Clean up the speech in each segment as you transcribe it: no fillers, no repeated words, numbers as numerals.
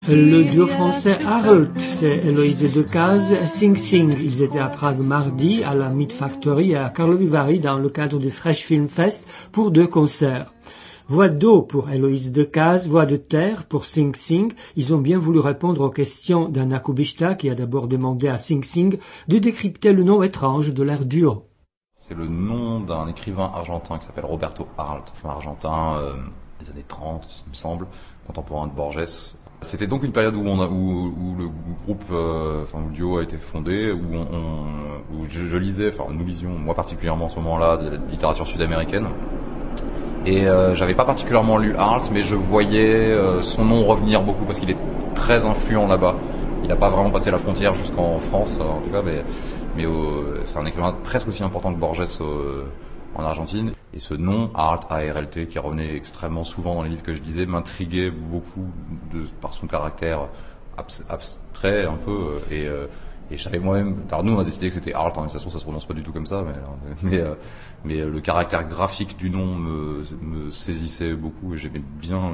Le duo français Arlt, c'est Héloïse Decazes et Sing Sing. Ils étaient à Prague mardi, à la Meat Factory et à Karlovy Vary dans le cadre du Fresh Film Fest pour 2 concerts. Voix d'eau pour Héloïse Decazes, voix de terre pour Sing Sing. Ils ont bien voulu répondre aux questions d'Anna Kubishta qui a d'abord demandé à Sing Sing de décrypter le nom étrange de leur duo. C'est le nom d'un écrivain argentin qui s'appelle Roberto Arlt, argentin des années 30, il me semble, contemporain de Borges. C'était donc une période où le groupe, où le duo a été fondé, où je lisais, nous lisions, moi particulièrement en ce moment-là, de la littérature sud-américaine. Et j'avais pas particulièrement lu Arlt, mais je voyais son nom revenir beaucoup parce qu'il est très influent là-bas. Il n'a pas vraiment passé la frontière jusqu'en France, en tout cas, mais c'est un écrivain presque aussi important que Borges en Argentine. Et ce nom, Arlt, A-R-L-T, qui revenait extrêmement souvent dans les livres que je lisais, m'intriguait beaucoup par son caractère abstrait un peu. Et je savais moi-même... Alors nous, on a décidé que c'était Arlt, hein, de toute façon, ça se prononce pas du tout comme ça, mais le caractère graphique du nom me saisissait beaucoup et j'aimais bien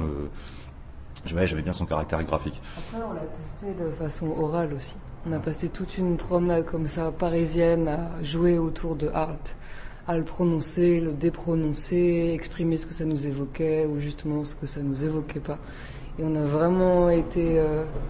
son caractère graphique. Après, on l'a testé de façon orale aussi. On a passé toute une promenade comme ça, parisienne, à jouer autour de Arlt, à le prononcer, le déprononcer, exprimer ce que ça nous évoquait ou justement ce que ça nous évoquait pas. Et on a vraiment été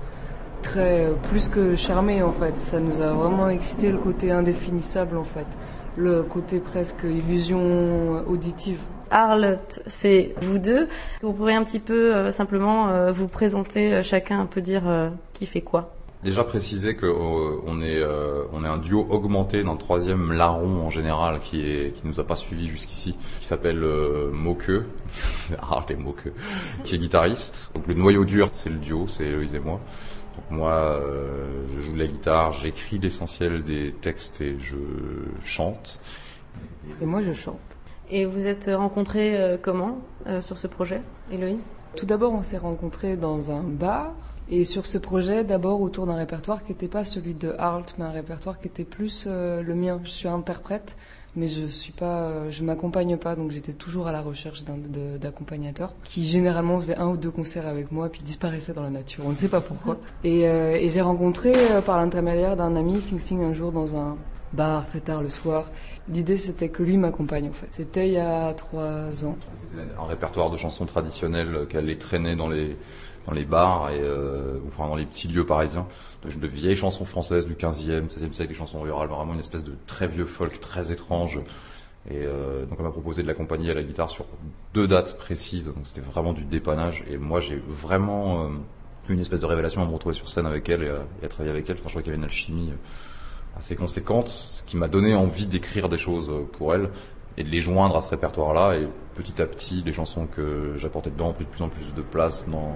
plus que charmés en fait. Ça nous a vraiment excité le côté indéfinissable en fait, le côté presque illusion auditive. Arlt, c'est vous deux. Vous pourriez un petit peu simplement vous présenter chacun, un peu dire qui fait quoi. Déjà préciser que on est un duo augmenté d'un 3e larron en général qui nous a pas suivi jusqu'ici, qui s'appelle Moqueux, Arlt et Moqueux, qui est guitariste. Donc le noyau dur c'est le duo, c'est Héloïse et moi. Donc moi je joue de la guitare, j'écris l'essentiel des textes et je chante. Et moi je chante. Et vous êtes rencontrés comment sur ce projet, Héloïse ? Tout d'abord on s'est rencontrés dans un bar. Et sur ce projet, d'abord autour d'un répertoire qui n'était pas celui de Arlt, mais un répertoire qui était plus le mien. Je suis interprète, mais je m'accompagne pas, donc j'étais toujours à la recherche d'accompagnateurs qui généralement faisaient 1 ou 2 concerts avec moi, puis disparaissaient dans la nature. On ne sait pas pourquoi. Et j'ai rencontré par l'intermédiaire d'un ami Sing Sing un jour dans un bar très tard le soir. L'idée c'était que lui m'accompagne en fait. C'était il y a 3 ans. C'était un répertoire de chansons traditionnelles qu'elle allait traîner dans les bars et dans les petits lieux parisiens, de vieilles chansons françaises du 15e, 16e siècle, des chansons rurales, vraiment une espèce de très vieux folk très étrange. Et donc elle m'a proposé de l'accompagner à la guitare sur 2 dates précises, donc c'était vraiment du dépannage. Et moi j'ai vraiment eu une espèce de révélation à me retrouver sur scène avec elle et à travailler avec elle. Enfin, je crois qu'il y avait une alchimie assez conséquente, ce qui m'a donné envie d'écrire des choses pour elle et de les joindre à ce répertoire-là. Et petit à petit, les chansons que j'apportais dedans ont pris de plus en plus de place dans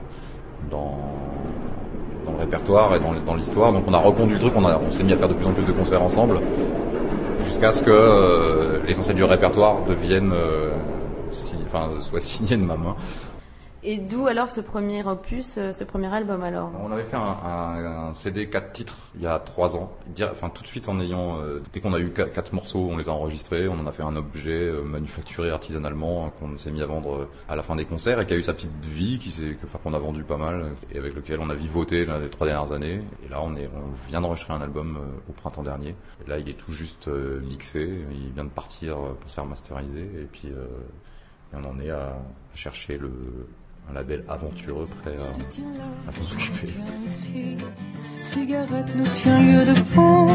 le répertoire et dans l'histoire. Donc on a reconduit le truc, on s'est mis à faire de plus en plus de concerts ensemble jusqu'à ce que l'essentiel du répertoire devienne soit signé de ma main. Et d'où alors ce premier opus, ce premier album alors ? On avait fait un CD 4 titres il y a 3 ans. Tout de suite dès qu'on a eu 4 morceaux, on les a enregistrés, on en a fait un objet manufacturé artisanalement qu'on s'est mis à vendre à la fin des concerts et qui a eu sa petite vie, qu'on a vendu pas mal et avec lequel on a vivoté les 3 dernières années. Et là, on vient d'enregistrer un album au printemps dernier. Et là, il est tout juste mixé, il vient de partir pour se faire masteriser et puis on en est à chercher un label aventureux prêt à s'en occuper. Cette cigarette nous tient lieu de fond.